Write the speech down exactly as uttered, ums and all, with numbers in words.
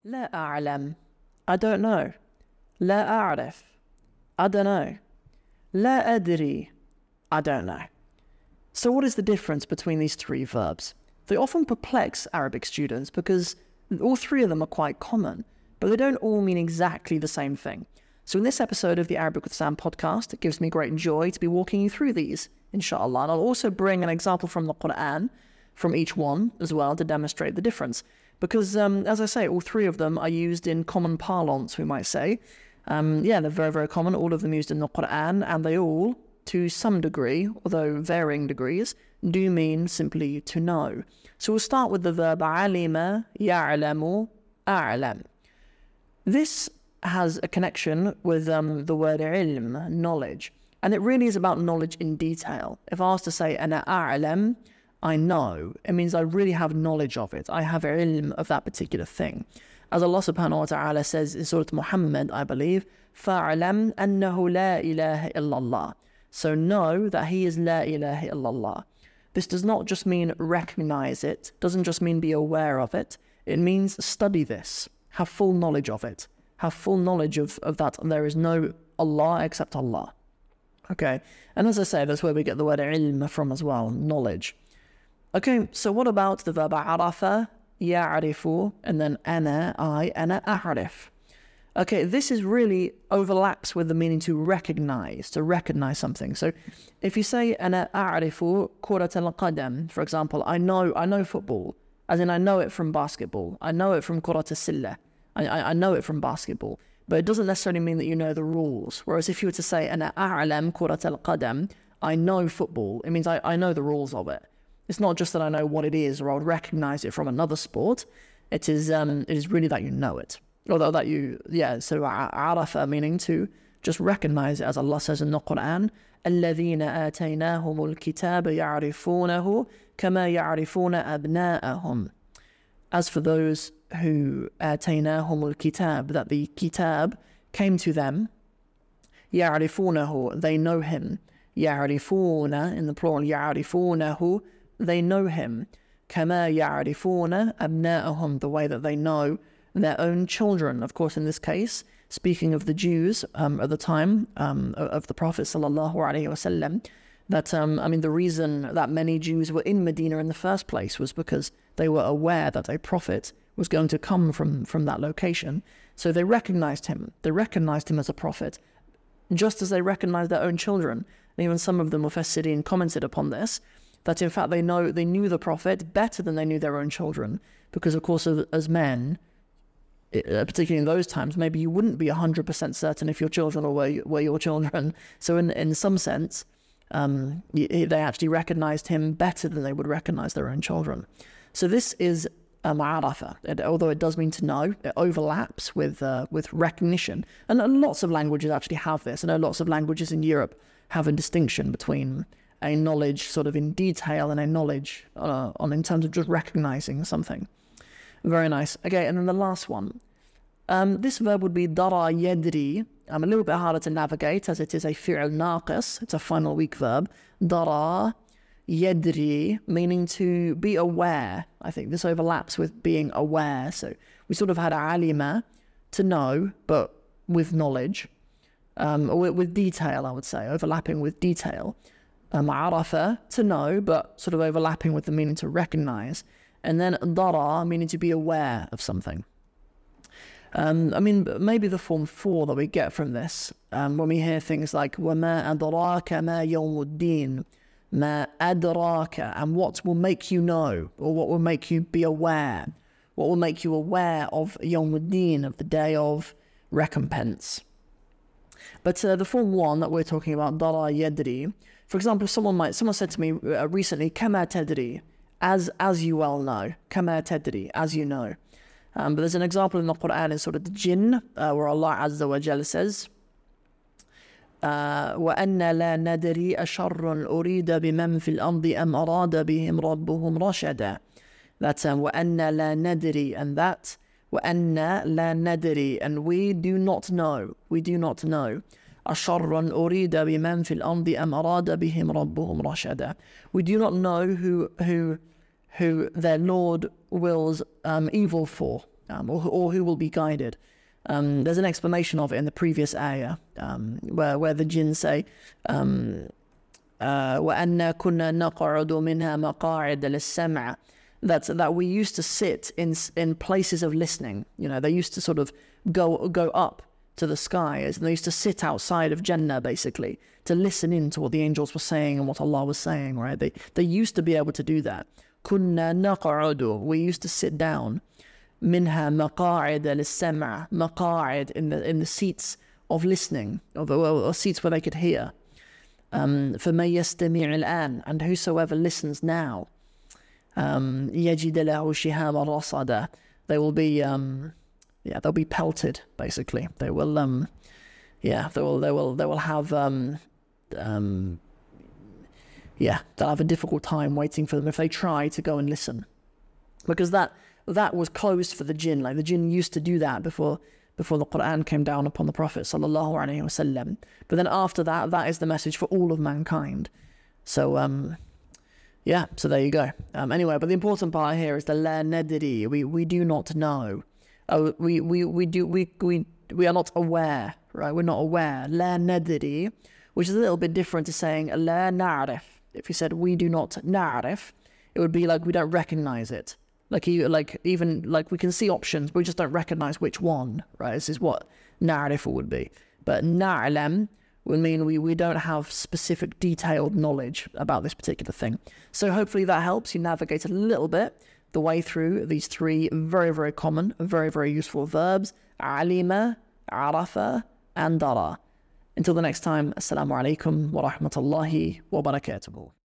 لا أعلم. I don't know. لا أعرف. I don't know. لا أدري. I don't know. So what is the difference between these three verbs? They often perplex Arabic students because all three of them are quite common, but they don't all mean exactly the same thing. So in this episode of the Arabic with Sam podcast, it gives me great joy to be walking you through these, inshallah. And I'll also bring an example from the Quran, from each one as well, to demonstrate the difference. Because, um, as I say, all three of them are used in common parlance, we might say. Um, yeah, they're very, very common, all of them used in the Quran, and they all, to some degree, although varying degrees, do mean simply to know. So we'll start with the verb alima, ya'lamu, a'lam. This has a connection with um, the word ilm, knowledge. And it really is about knowledge in detail. If I was to say, ana a'lam, I know, it means I really have knowledge of it. I have ilm of that particular thing. As Allah subhanahu wa ta'ala says in Surah Muhammad, I believe, فَعْلَمْ أَنَّهُ لَا إِلَهَ إِلَّا اللَّهِ. So know that He is La ilaha illallah. This does not just mean recognize it, doesn't just mean be aware of it. It means study this, have full knowledge of it, have full knowledge of, of that. And there is no Allah except Allah. Okay, and as I say, that's where we get the word ilm from as well, knowledge. Okay, so what about the verb arafa, ya'rifu, and then ana, I, ana a'rif. Okay, this is really overlaps with the meaning to recognize, to recognize something. So if you say ana a'rifu kurat al-qadam, for example, I know I know football, as in I know it from basketball. I know it from kurat al-silla. I, I, I know it from basketball. But it doesn't necessarily mean that you know the rules. Whereas if you were to say ana a'lam kurat al-qadam, I know football, it means I, I know the rules of it. It's not just that I know what it is or I would recognize it from another sport. It is um, it is really that you know it. Although that you, yeah, so arafa meaning to just recognize it, as Allah says in the Quran, الَّذِينَ آتَيْنَاهُمُ الْكِتَابَ يَعْرِفُونَهُ كَمَا يَعْرِفُونَ أَبْنَاءَهُم. As for those who آتَيْنَاهُمُ الْكِتَابَ, that the kitab came to them, يَعْرِفُونَهُ, they know him. يَعْرِفُونَ, in the plural, يَعْرِفُونَهُ, they know him. كَمَا يَعْرِفُونَ أَبْنَاءَهُم, the way that they know their own children. Of course, in this case, speaking of the Jews um, at the time um, of the Prophet sallallahu alaihi wasallam, that um, I mean, the reason that many Jews were in Medina in the first place was because they were aware that a prophet was going to come from from that location. So they recognized him. They recognized him as a prophet, just as they recognized their own children. And even some of the Mufassirin commented upon this, that in fact they know they knew the prophet better than they knew their own children, because of course as men, particularly in those times, maybe you wouldn't be one hundred percent certain if your children were, were your children. So in, in some sense, um, they actually recognized him better than they would recognize their own children. So this is a ma'arafa. It, although it does mean to know, it overlaps with uh, with recognition. And lots of languages actually have this. I know lots of languages in Europe have a distinction between a knowledge sort of in detail and a knowledge uh, on in terms of just recognizing something. Very nice. Okay, and then the last one. Um, this verb would be dara yadri. Um, a little bit harder to navigate as it is a fi'l naqis. It's a final weak verb. Dara yadri, meaning to be aware. I think this overlaps with being aware. So we sort of had alima, to know, but with knowledge. Um, or with, with detail, I would say, overlapping with detail. Um, arafa, to know, but sort of overlapping with the meaning to recognize. And then dara, meaning to be aware of something. Um, I mean, maybe the form four that we get from this, um, when we hear things like وَمَا أَدْرَاكَ مَا يَوْمُ الدِّينِ مَا أَدْرَاكَ, and what will make you know, or what will make you be aware, what will make you aware of يَوْمُ الدِّينِ, of the day of recompense. But uh, the form one that we're talking about, dara yadri, for example, someone might, someone said to me uh, recently, كَمَا تَدْرِي, As as you well know, kama tadri, as you know. Um, but there's an example in the Quran in Surah Al-Jinn, uh, where Allah Azza wa Jalla says, وَأَنَّ لَا نَدْرِي أَشَرٌ أُرِيدَ بِمَنْ فِي الْأَرْضِ أَمْ أَرَادَ بِهِمْ رَبُّهُمْ رَشَدًا. That's um, وَأَنَّ لَا نَدْرِي, and that, وَأَنَّ لَا نَدْرِي, and we do not know, we do not know. أَشَرٌ أُرِيدَ بِمَنْ فِي الْأَرْضِ أَمْ أَرَادَ بِهِمْ رَبُّهُمْ رَشَدًا. We do not know who who who their Lord wills um, evil for, um, or, or who will be guided. Um, there's an explanation of it in the previous ayah, um, where, where the jinn say, um, uh, وَأَنَّا كُنَّا نَقْعُدُ مِنْهَا مَقَاعِدَ لِلسَّمْعِ, that that we used to sit in in places of listening. You know, they used to sort of go go up to the skies, and they used to sit outside of Jannah, basically, to listen in to what the angels were saying and what Allah was saying, right? They they used to be able to do that. كُنَّا نَقْعُدُ, we used to sit down. مِنْهَا مَقَاعِدَ لِلسَّمْعِ, مَقَاعِد, in the in the seats of listening, or the or seats where they could hear. Um, فَمَن يَسْتَمِعِ الْآنِ, and whosoever listens now, um, يَجِدَ لَهُ شِهَابًا رَصَدًا, they will be, um, yeah, they'll be pelted. Basically, they will, um, yeah, they will, they will, they will have, um, um, yeah, they'll have a difficult time waiting for them if they try to go and listen, because that that was closed for the jinn. Like the jinn used to do that before. before the Quran came down upon the Prophet sallallahu alaihi wasallam. But then after that, that is the message for all of mankind. So, um, yeah, so there you go. Um, anyway, but the important part here is the la nadri. We we do not know. Oh, we we we do we we we are not aware, right? We're not aware. La nadri, which is a little bit different to saying la na'rif. If you said we do not na'rif, it would be like we don't recognize it. Like you, like even like we can see options, but we just don't recognize which one, right? This is what na'rif would be. But na'lam would mean we, we don't have specific detailed knowledge about this particular thing. So hopefully that helps you navigate a little bit the way through these three very, very common, very, very useful verbs: alima, arafa, and dara. Until the next time, assalamu alaikum wa rahmatullahi wa barakatuhu.